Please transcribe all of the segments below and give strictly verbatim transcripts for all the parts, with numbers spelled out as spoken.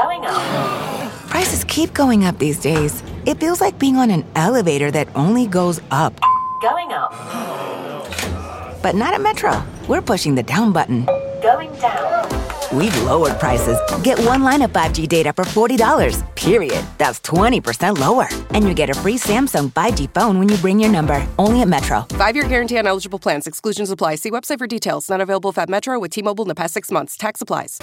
Going up. Prices keep going up these days. It feels like being on an elevator that only goes up. Going up. But not at Metro. We're pushing the down button. Going down. We've lowered prices. Get one line of five G data for forty dollars, period. That's twenty percent lower. And you get a free Samsung five G phone when you bring your number. Only at Metro. Five-year guarantee on eligible plans. Exclusions apply. See website for details. Not available if at Metro with T-Mobile in the past six months. Tax applies.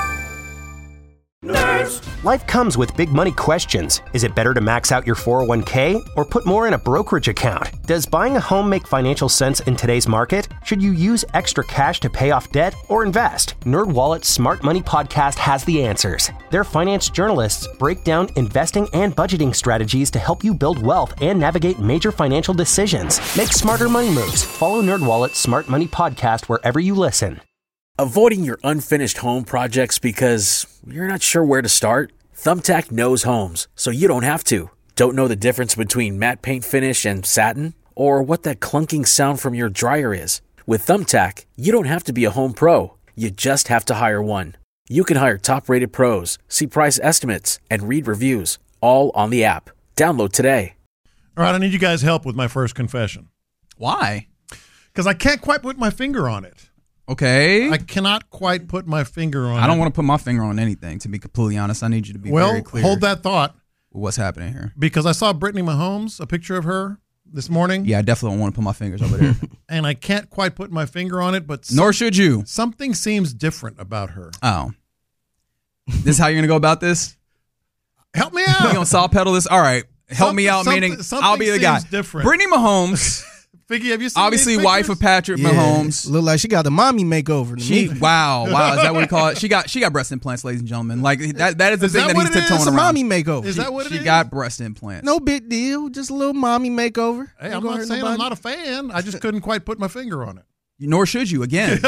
Nerds. Life comes with big money questions. Is it better to max out your four oh one k or put more in a brokerage account? Does buying a home make financial sense in today's market? Should you use extra cash to pay off debt or invest? NerdWallet's Smart Money Podcast has the answers. Their finance journalists break down investing and budgeting strategies to help you build wealth and navigate major financial decisions. Make smarter money moves. Follow NerdWallet's Smart Money Podcast wherever you listen. Avoiding your unfinished home projects because you're not sure where to start? Thumbtack knows homes, so you don't have to. Don't know the difference between matte paint finish and satin? Or what that clunking sound from your dryer is? With Thumbtack, you don't have to be a home pro. You just have to hire one. You can hire top-rated pros, see price estimates, and read reviews, all on the app. Download today. All right, I need you guys' help with my first confession. Why? Because I can't quite put my finger on it. Okay. I cannot quite put my finger on it. I don't want to put my finger on anything, to be completely honest. I need you to be well, very clear. Well, hold that thought. What's happening here? Because I saw Brittany Mahomes, a picture of her this morning. Yeah, I definitely don't want to put my fingers over there. And I can't quite put my finger on it, but... Some, Nor should you. Something seems different about her. Oh. This is how you're going to go about this? Help me out. You're going to saw pedal this? All right. Help Some, me out, meaning I'll be the guy. Different. Brittany Mahomes... Figgy, have you seen obviously wife of Patrick yeah, Mahomes. Look like she got the mommy makeover. To she me. wow wow is that what we call it? She got she got breast implants, ladies and gentlemen. Like that that is the is thing that, that he's tiptoeing It's a around. mommy makeover. Is she, that what it she is? She got breast implants. No big deal. Just a little mommy makeover. Hey, I'm not saying I'm not a fan. I just couldn't quite put my finger on it. Nor should you. Again,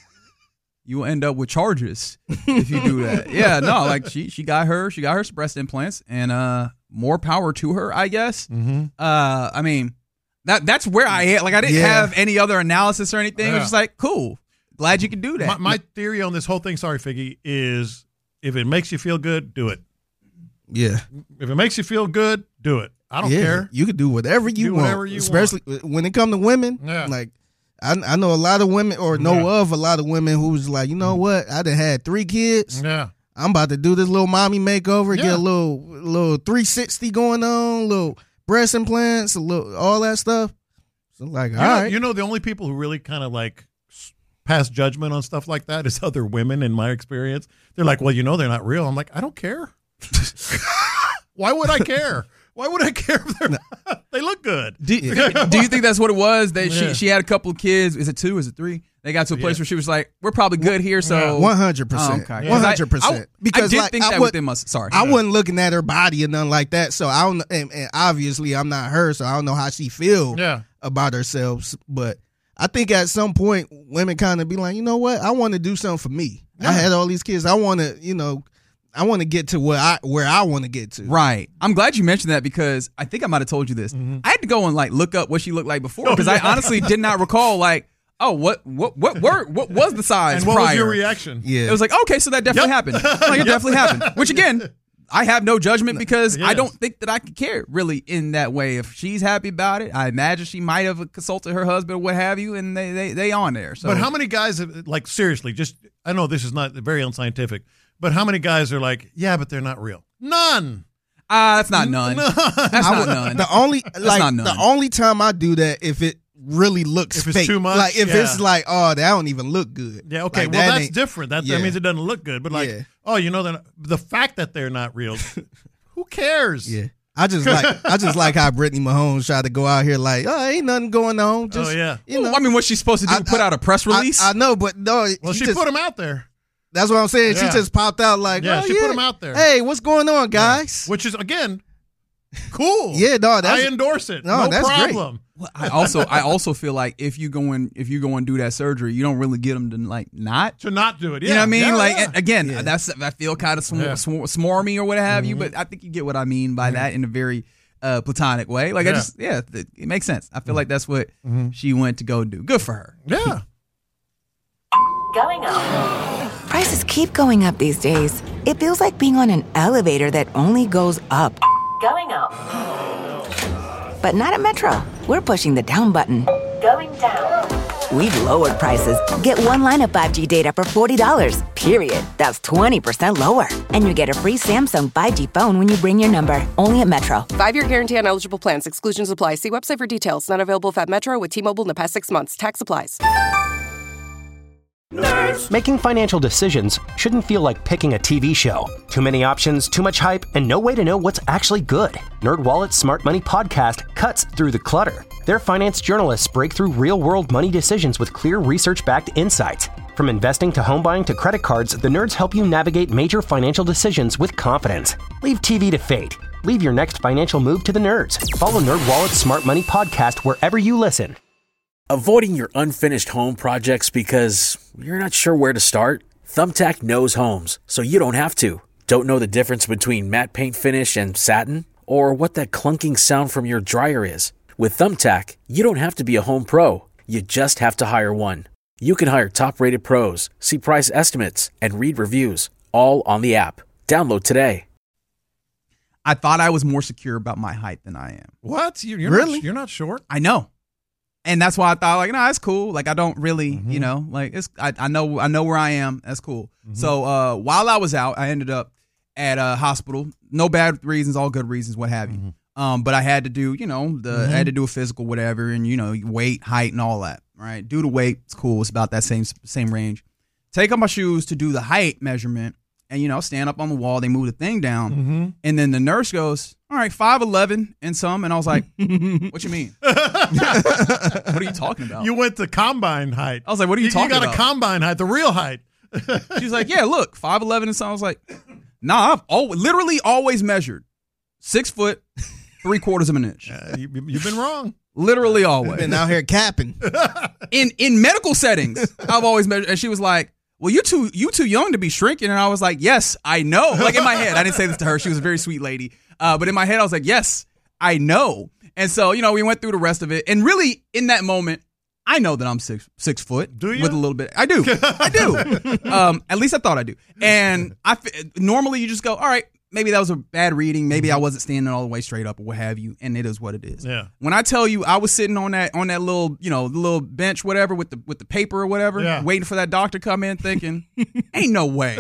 you will end up with charges if you do that. Yeah, no, like she she got her she got her breast implants, and uh, more power to her, I guess. Mm-hmm. Uh, I mean. That that's where I am. Like I didn't yeah. have any other analysis or anything. Yeah. It was just like, cool. Glad you can do that. My, my theory on this whole thing, sorry, Figgy, is if it makes you feel good, do it. Yeah. If it makes you feel good, do it. I don't yeah. care. You can do whatever you do want. Whatever you especially want. when it comes to women. Yeah. Like I, I know a lot of women, or know yeah. of a lot of women who's like, you know what? I done had three kids. Yeah. I'm about to do this little mommy makeover. Yeah. Get a little little three sixty going on. Little breast implants. A little all that stuff. So like, You all know, right. you know, the only people who really kind of like pass judgment on stuff like that is other women. In my experience, they're like, "Well, you know, they're not real." I'm like, I don't care. Why would I care? Why would I care if they're not? They look good. Do, do you think that's what it was? That Yeah. she she had a couple of kids. Is it two? Is it three? They got to a place Yeah. where she was like, "We're probably good here." So One hundred percent. Oh, okay. One hundred I, percent. I Because did like, think I that would- within us. Sorry, I wasn't looking at her body or nothing like that. So I don't. And, and obviously, I'm not her, so I don't know how she feel Yeah. about herself. But I think at some point, women kind of be like, you know what? I want to do something for me. Yeah. I had all these kids. I want to, you know, I want to get to where I where I want to get to. Right. I'm glad you mentioned that because I think I might have told you this. Mm-hmm. I had to go and like look up what she looked like before Oh, because yeah. I honestly did not recall like, oh, what what what were what was the size And what prior? was your reaction? Yeah. It was like, okay, so that definitely Yep. happened. Like it definitely happened. Which again, I have no judgment because Yes. I don't think that I could care really in that way. If she's happy about it, I imagine she might have consulted her husband or what have you, and they they they on there. So, But how many guys have, like, seriously, just, I know this is not very unscientific, but how many guys are like, yeah, but they're not real? None. Ah, uh, that's not none. That's I not would- none. The only like not none. the only time I do that if it really looks If it's fake. too much, Like if yeah. it's like, oh, that don't even look good. Yeah, okay, Like, well, that that's ain't- different. That, yeah. that means it doesn't look good. But, like, Yeah. oh, you know, they're not, the fact that they're not real, who cares? Yeah. I just like I just like how Brittany Mahomes tried to go out here like, oh, ain't nothing going on. Just, Oh, yeah. You know, I mean, what's she supposed to do? I- put out a press I, release? I know, but no. Well, she just, put them out there. That's what I'm saying. Yeah. She just popped out like, Yeah, oh, she yeah. put them out there. Hey, what's going on, guys? Which is, again, cool. Yeah, no, that's I endorse it. No, No, that's great. problem. Well, I also I also feel like if you go and if you go and do that surgery, you don't really get them to like not. To not do it. Yeah, You know what I mean? yeah, like yeah. and again, Yeah. that's I feel kind of swarm, Yeah. swarm, swarmy or what have you, but I think you get what I mean by that in a very uh, platonic way. Like I Yeah. just yeah, it, it makes sense. I feel like that's what she went to go do. Good for her. Yeah. Going up. Prices keep going up these days. It feels like being on an elevator that only goes up. Going up. But not at Metro. We're pushing the down button. Going down. We've lowered prices. Get one line of five G data for forty dollars, period. That's twenty percent lower. And you get a free Samsung five G phone when you bring your number. Only at Metro. Five-year guarantee on eligible plans. Exclusions apply. See website for details. Not available if at Metro with T-Mobile in the past six months. Tax applies. Making financial decisions shouldn't feel like picking a T V show. Too many options, too much hype, and no way to know what's actually good. NerdWallet's Smart Money podcast cuts through the clutter. Their finance journalists break through real-world money decisions with clear research-backed insights. From investing to home buying to credit cards, the nerds help you navigate major financial decisions with confidence. Leave T V to fate. Leave your next financial move to the nerds. Follow NerdWallet's Smart Money podcast wherever you listen. Avoiding your unfinished home projects because you're not sure where to start? Thumbtack knows homes, so you don't have to. Don't know the difference between matte paint finish and satin? Or what that clunking sound from your dryer is? With Thumbtack, you don't have to be a home pro. You just have to hire one. You can hire top-rated pros, see price estimates, and read reviews, all on the app. Download today. I thought I was more secure about my height than I am. What? You, you're Really? Not, you're not short? I know. And that's why I thought, like, no, nah, it's cool. Like, I don't really, Mm-hmm. you know, like, it's. I, I know I know where I am. That's cool. Mm-hmm. So uh, while I was out, I ended up at a hospital. No bad reasons, all good reasons, what have you. Mm-hmm. Um, but I had to do, you know, the Mm-hmm. I had to do a physical, whatever, and, you know, weight, height, and all that, right? Do the weight. It's cool. It's about that same same range. Take off my shoes to do the height measurement and, you know, stand up on the wall. They move the thing down. Mm-hmm. And then the nurse goes, all right, five eleven and some. And I was like, what you mean? What are you talking about? You went to combine height. I was like, what are you talking You got about? a combine height, the real height. She's like, yeah, look, five eleven and some. I was like, nah, I've al- literally always measured six foot, three quarters of an inch. Uh, you, you've been wrong. Literally always. Been out here capping. in in medical settings, I've always measured. And she was like, well, you too you too young to be shrinking. And I was like, yes, I know. Like in my head, I didn't say this to her. She was a very sweet lady. Uh, but in my head, I was like, yes, I know. And so, you know, we went through the rest of it. And really, in that moment, I know that I'm six six foot. Do you? With a little bit. I do. I do. um, at least I thought I do. And I normally you just go, all right, maybe that was a bad reading. Maybe I wasn't standing all the way straight up or what have you. And it is what it is. Yeah. When I tell you I was sitting on that on that little, you know, the little bench, whatever, with the with the paper or whatever, Yeah. waiting for that doctor to come in thinking, ain't no way.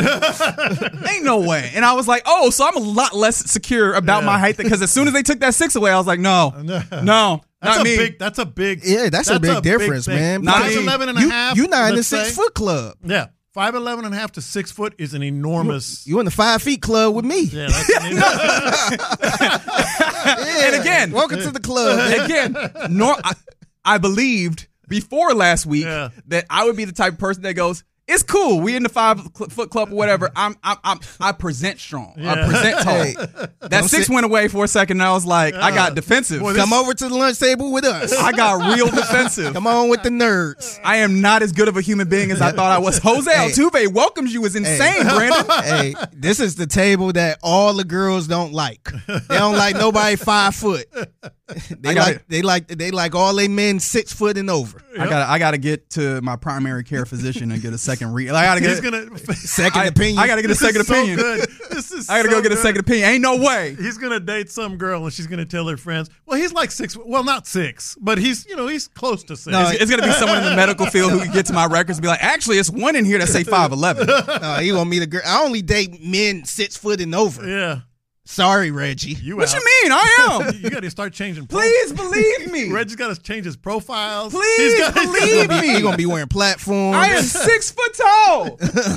Ain't no way. And I was like, oh, so I'm a lot less secure about Yeah. my height because as soon as they took that six away, I was like, no, no, That's not a me. big. That's a big. Yeah, that's, a big difference, thing. man. Not Five me. eleven and a You, half. you not in the let's six say. foot club. Yeah, five eleven and a half to six foot is an enormous. You in the five feet club with me. yeah, that's an enormous- Yeah. And again- welcome to the club. man. Again, nor I, I believed before last week Yeah. that I would be the type of person that goes, it's cool. We in the five cl- foot club or whatever. I'm, I'm, I'm I present strong. I Yeah. present tall. Hey, that don't six sit- went away for a second, and I was like, I got defensive. Boy, Come over to the lunch table with us. I got real defensive. Come on with the nerds. I am not as good of a human being as I thought I was. Jose Hey. Altuve welcomes you is insane, Brandon. Hey, this is the table that all the girls don't like. They don't like nobody five foot. They I got like it. they like they like all they men six foot and over. I got I got to get to my primary care physician and get a second read. I got to get He's gonna. Second I, opinion. I got to get a This second is so opinion. good. This is. I got to so go get a good. second opinion. Ain't no way. He's gonna date some girl and she's gonna tell her friends, well, he's like six. Well, not six, but he's you know he's close to six. No, it's, it's gonna be someone in the medical field who can get to my records and be like, actually, it's one in here that say five eleven. No, he gonna meet a girl. I only date men six foot and over. yeah. Sorry, Reggie. You What out. you mean? I am. You got to start changing. pro- Please believe me. Reggie's got to change his profiles. Please He's got- he's believe got- me. He gonna be wearing platforms. I am six foot tall.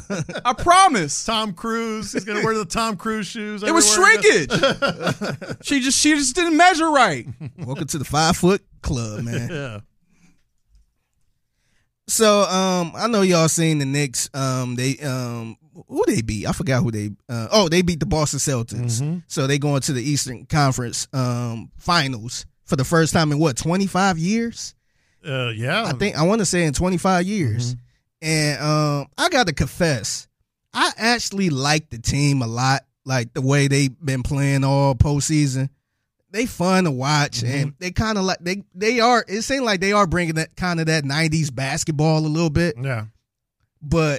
I promise. Tom Cruise. He's gonna wear the Tom Cruise shoes. It was everywhere he goes. shrinkage. she just she just didn't measure right. Welcome to the five foot club, man. Yeah. So um, I know y'all seen the Knicks. Um, they um, who they beat? I forgot who they. Uh, oh, they beat the Boston Celtics. So they going to the Eastern Conference um finals for the first time in what twenty-five years? Uh, yeah. I think I want to say in twenty-five years. And um, I got to confess, I actually like the team a lot. Like the way they've been playing all postseason. They fun to watch, and they kind of like they they are. It seems like they are bringing that kind of that nineties basketball a little bit. Yeah. But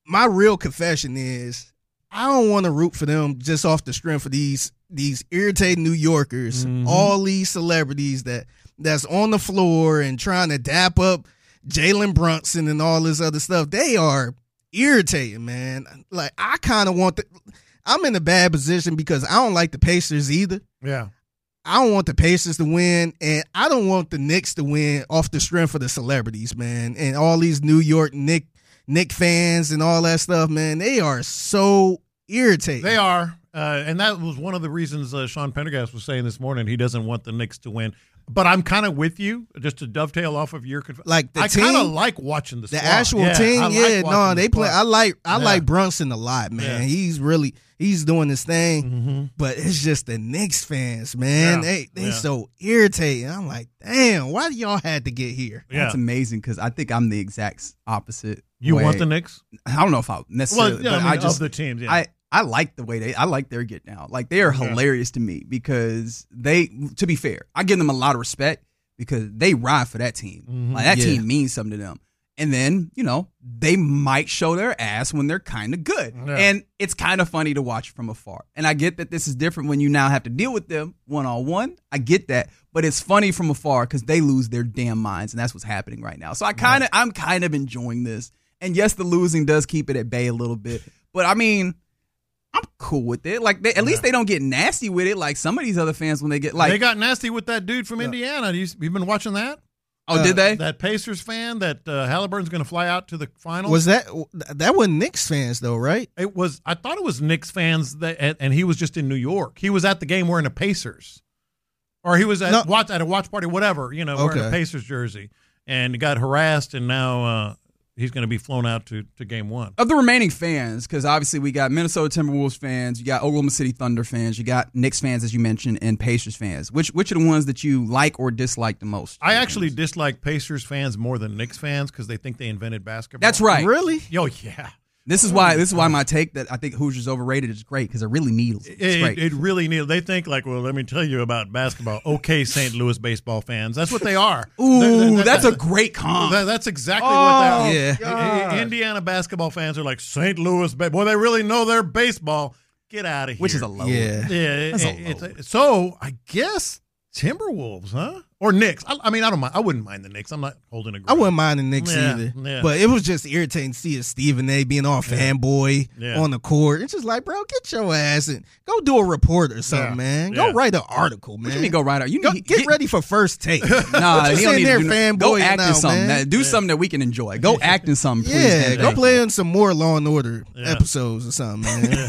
my real confession is I don't want to root for them just off the strength of these these irritating New Yorkers, mm-hmm. all these celebrities that that's on the floor and trying to dap up Jalen Brunson and all this other stuff. They are irritating, man. Like, I kind of want the – I'm in a bad position because I don't like the Pacers either. Yeah. I don't want the Pacers to win, and I don't want the Knicks to win off the strength of the celebrities, man, and all these New York Knick, Knick fans and all that stuff, man. They are so irritating. They are, uh, and that was one of the reasons uh, Sean Pendergast was saying this morning he doesn't want the Knicks to win. But I'm kind of with you, just to dovetail off of your conf- like the I team, kind of like watching the the squad. actual yeah, team. I like Yeah, no, they the play. I like I yeah. like Brunson a lot, man. Yeah. He's really he's doing his thing. Mm-hmm. But it's just the Knicks fans, man. Yeah. They they Yeah. so irritating. I'm like, damn, why do y'all had to get here? Yeah. That's amazing because I think I'm the exact opposite. You way. want the Knicks? I don't know if I necessarily, Well, yeah, but I, mean, I just of the teams. Yeah. I. I like the way they, I like their get down. Like, they are Yeah. hilarious to me because they, to be fair, I give them a lot of respect because they ride for that team. Mhm. Like, that Yeah. team means something to them. And then, you know, they might show their ass when they're kind of good. Yeah. And it's kind of funny to watch from afar. And I get that this is different when you now have to deal with them one-on-one. I get that. But it's funny from afar because they lose their damn minds, and that's what's happening right now. So I kind of, I'm kind of enjoying this. And yes, the losing does keep it at bay a little bit. But I mean, I'm cool with it. Like, they, at least they don't get nasty with it. Like some of these other fans when they get like, they got nasty with that dude from Indiana. You, you've been watching that? oh, uh, did they? That Pacers fan that uh, Halliburton's going to fly out to the finals. Was that that wasn't Knicks fans though, right? It was. I thought it was Knicks fans that, and, and he was just in New York. He was at the game wearing a Pacers, or he was at No. watch at a watch party, whatever. You know, wearing a Okay. Pacers jersey, and got harassed, and now uh, he's going to be flown out to, to game one. Of the remaining fans, because obviously we got Minnesota Timberwolves fans, you got Oklahoma City Thunder fans, you got Knicks fans, as you mentioned, and Pacers fans. Which which are the ones that you like or dislike the most? I actually dislike Pacers fans more than Knicks fans because they think they invented basketball. That's right. Really? Yo, yeah. This is why this is why my take that I think Hoosiers overrated is great because it really needles. It's It, great. it really needs. They think like, well, let me tell you about basketball. Okay, Saint Louis baseball fans. That's what they are. Ooh, That- that- that's a that- great comp. that- that's exactly what Oh, they are. yeah. I- I- Indiana basketball fans are like Saint Louis. Ba- Boy, they really know their baseball. Get out of here. Which is a low. Yeah. Yeah, That's a it- low. it's- so I guess Timberwolves, huh? Or Knicks. I, I mean, I don't mind. I wouldn't mind the Knicks. I'm not holding a grudge. I wouldn't mind the Knicks Yeah, either. yeah. But it was just irritating to see a Stephen A being all fanboy Yeah. on the court. It's just like, bro, get your ass and go do a report or something, Yeah. man. Yeah. Go write an article, man. What you mean go right out? You Go- need, get, ready for first take. Nah, What you he don't sitting need there to do, fanboying go act now, in something. man? That- do something that we can enjoy. Go act in something, please. Yeah, man. go Thank play you. in some more Law and Order Yeah. episodes or something,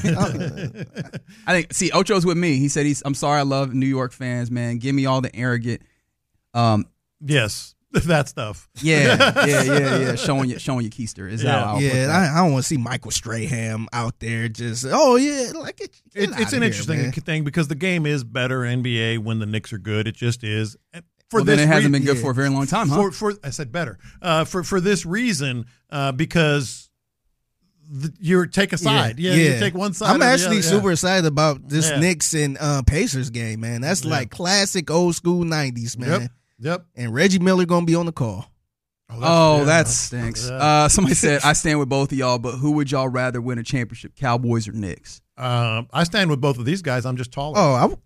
man. I think. See, Ocho's with me. He said he's. I'm sorry. I love New York fans, man. Give me all the arrogant. Um. Yes, that stuff. Yeah. Yeah. Yeah. Yeah. Showing you. Showing your keister is Yeah. how I'll put yeah, that. I, I don't want to see Michael Strahan out there just, oh, yeah, like it. It, it's an interesting thing because the game is better N B A when the Knicks are good. It just is. For well, then this it hasn't rea- been good yeah. for a very long time, huh? For, for I said better. Uh, for for this reason, uh, because the, you take a side. Yeah, you take one side. or I'm the actually other, yeah. super excited about this Yeah. Knicks and uh, Pacers game, man. That's Yeah. like classic old school nineties, man. Yep. Yep. And Reggie Miller gonna be on the call. Oh, yeah, that stinks. yeah. Uh, somebody said, I stand with both of y'all, but who would y'all rather win a championship, Cowboys or Knicks? Um, I stand with both of these guys. I'm just taller. Oh, I. w-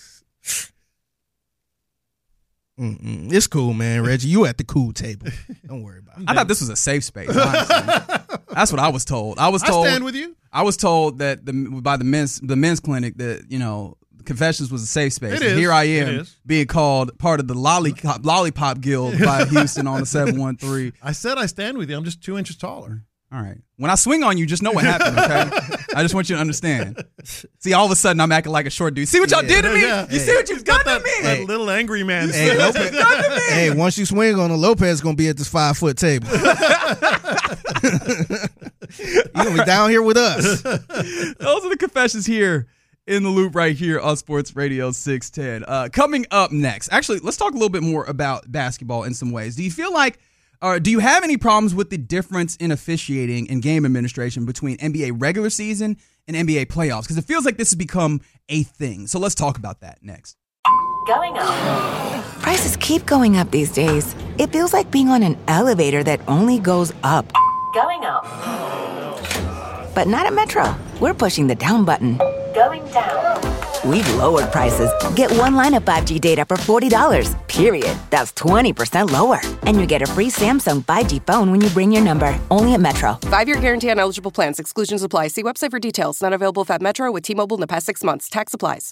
Mm-mm. It's cool, man. Reggie, you at the cool table. Don't worry about it. I thought this was a safe space, honestly. That's what I was told. I was I told. stand with you. I was told that the by the men's the men's clinic that you know Confessions was a safe space. It And is. here I It am is. being called part of the lollipop lollipop guild by Houston on the seven one three. I said I stand with you. I'm just two inches taller. All right. When I swing on you, just know what happened, okay? I just want you to understand. See, all of a sudden I'm acting like a short dude. See what y'all Yeah. did to me? Yeah. You see what you've done That, to me? that little angry man. Hey, Lopez, hey, once you swing on a Lopez, gonna be at this five foot table. You gonna be down here with us. Those are the confessions here in the loop right here on Sports Radio six ten. Uh, coming up next, actually, let's talk a little bit more about basketball in some ways. Do you feel like, or do you have any problems with the difference in officiating and game administration between N B A regular season and N B A playoffs? Because it feels like this has become a thing. So let's talk about that next. Going up. Prices keep going up these days. It feels like being on an elevator that only goes up. Going up. But not at Metro. We're pushing the down button. Going down. We've lowered prices. Get one line of five G data for forty dollars, period. That's twenty percent lower. And you get a free Samsung five G phone when you bring your number. Only at Metro. Five-year guarantee on eligible plans. Exclusions apply. See website for details. Not available if at Metro with T-Mobile in the past six months. Tax applies.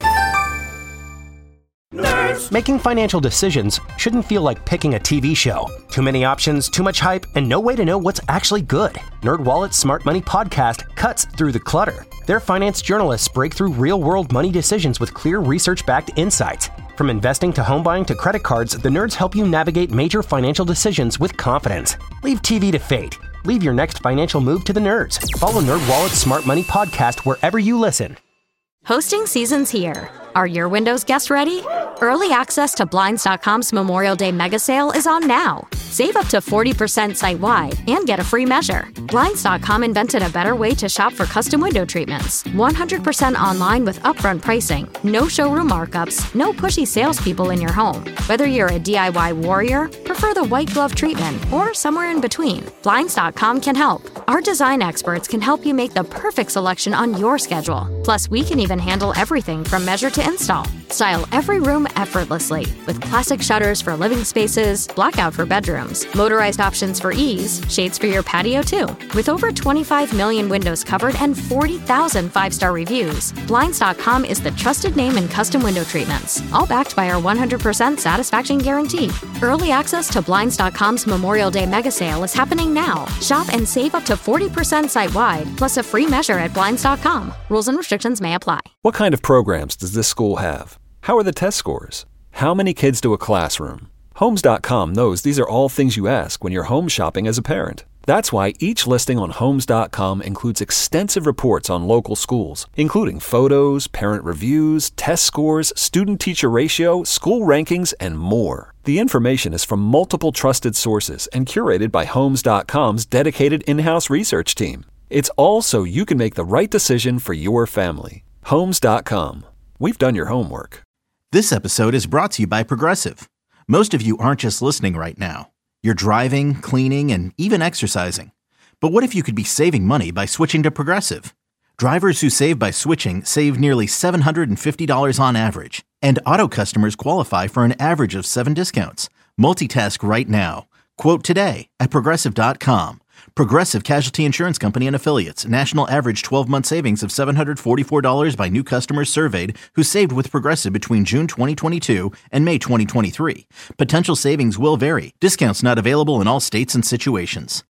Nerds. Making financial decisions shouldn't feel like picking a T V show. Too many options, too much hype, and no way to know what's actually good. NerdWallet's Smart Money podcast cuts through the clutter. Their finance journalists break through real-world money decisions with clear research-backed insights. From investing to home buying to credit cards, the nerds help you navigate major financial decisions with confidence. Leave T V to fate. Leave your next financial move to the nerds. Follow NerdWallet's Smart Money podcast wherever you listen. Hosting season's here. Are your Windows guests ready? Early access to Blinds dot com's Memorial Day mega sale is on now. Save up to forty percent site-wide and get a free measure. Blinds dot com invented a better way to shop for custom window treatments. one hundred percent online with upfront pricing, no showroom markups, no pushy salespeople in your home. Whether you're a D I Y warrior, prefer the white glove treatment, or somewhere in between, Blinds dot com can help. Our design experts can help you make the perfect selection on your schedule. Plus, we can even handle everything from measure to install. Style every room effortlessly with classic shutters for living spaces, blackout for bedrooms, motorized options for ease, shades for your patio too. With over twenty-five million windows covered and forty thousand five-star reviews, Blinds dot com is the trusted name in custom window treatments, all backed by our one hundred percent satisfaction guarantee. Early access to Blinds dot com's Memorial Day mega sale is happening now. Shop and save up to forty percent site-wide, plus a free measure at Blinds dot com. Rules and restrictions may apply. What kind of programs does this school have? How are the test scores? How many kids do a classroom? Homes dot com knows these are all things you ask when you're home shopping as a parent. That's why each listing on Homes dot com includes extensive reports on local schools, including photos, parent reviews, test scores, student-teacher ratio, school rankings, and more. The information is from multiple trusted sources and curated by Homes dot com's dedicated in-house research team. It's all so you can make the right decision for your family. Homes dot com. We've done your homework. This episode is brought to you by Progressive. Most of you aren't just listening right now. You're driving, cleaning, and even exercising. But what if you could be saving money by switching to Progressive? Drivers who save by switching save nearly seven hundred fifty dollars on average. And auto customers qualify for an average of seven discounts. Multitask right now. Quote today at Progressive dot com. Progressive Casualty Insurance Company and Affiliates. National average twelve-month savings of seven hundred forty-four dollars by new customers surveyed who saved with Progressive between June twenty twenty-two and May twenty twenty-three. Potential savings will vary. Discounts not available in all states and situations.